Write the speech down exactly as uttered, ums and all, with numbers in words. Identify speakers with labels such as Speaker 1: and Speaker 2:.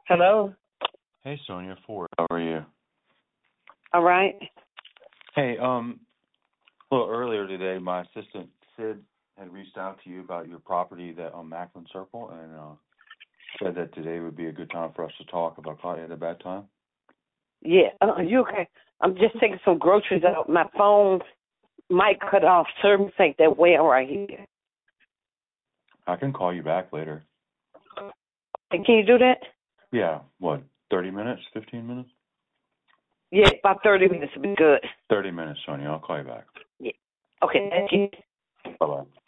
Speaker 1: Hello.
Speaker 2: Hey, Sonia Ford. How are you?
Speaker 1: All right.
Speaker 2: Hey, um, a little earlier today, my assistant Sid had reached out to you about your property that on Macklin Circle, and uh, said that today would be a good time for us to talk. If I caught you at a bad time?
Speaker 1: Yeah. Uh, you okay? I'm just taking some groceries out. My phone might cut off. Service ain't that well right here.
Speaker 2: I can call you back later.
Speaker 1: Hey, can you do that?
Speaker 2: Yeah. What? Thirty minutes? Fifteen minutes?
Speaker 1: Yeah, about thirty minutes would be good.
Speaker 2: Thirty minutes, Sonia. I'll call you back.
Speaker 1: Yeah. Okay. Thank you.
Speaker 2: Bye bye.